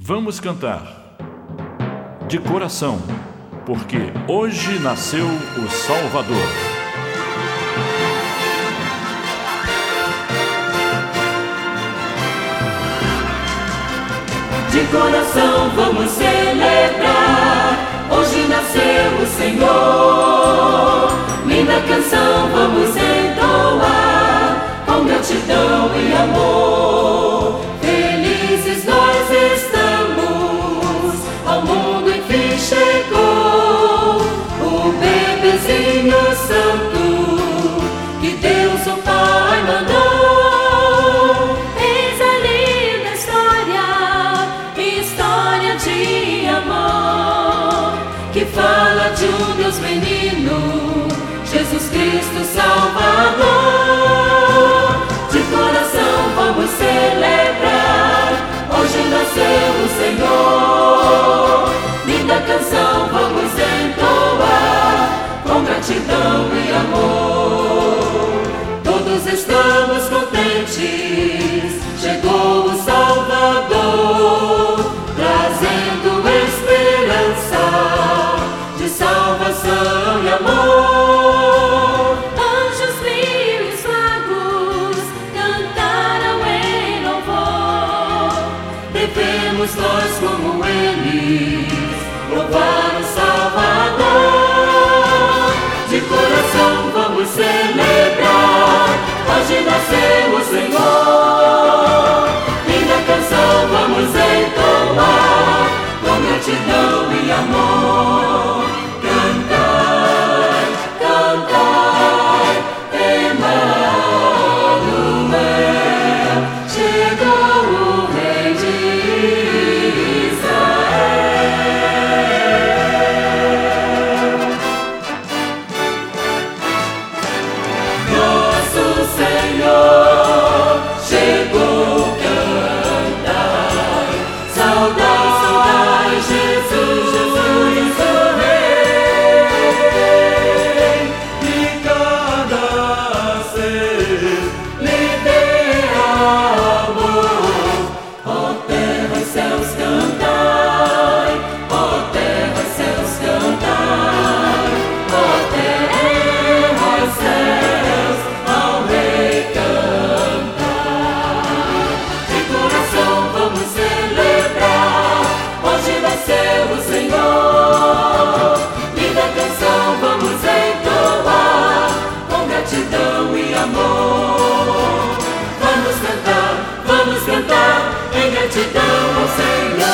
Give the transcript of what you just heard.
Vamos cantar de coração, porque hoje nasceu o Salvador. De coração vamos celebrar, hoje nasceu o Senhor. Linda canção vamos entoar, com gratidão e amor. Felizes nós estamos, ao mundo enfim chegou o bebezinho santo que Deus o Pai mandou. Eis a linda história de amor, que fala de um Deus menino, Jesus Cristo Salvador. De coração vamos celebrar, hoje nasceu o Senhor. Linda canção vamos entoar, com gratidão e amor. Todos estamos contentes, chegou o Salvador, trazendo esperança de salvação e amor. Anjos, lírios, magos cantaram em louvor. Devemos nós, como eles, louvar o Salvador. De coração vamos celebrar, hoje nasceu o Senhor. Linda canção vamos entoar, com gratidão e amor. Cantai, cantai, Emanuel, chegou o Rei de Israel. Nosso Senhor chegou, cantai, saudai Jesus, o Rei, e cada ser lhe dê amor. Ó terra e céus cantai, ó terra e céus cantai, ó terra e céus ao Rei cantai. De coração vamos celebrar, hoje nasceu o Senhor. Linda canção vamos entoar, com gratidão e amor. Vamos cantar em gratidão ao Senhor.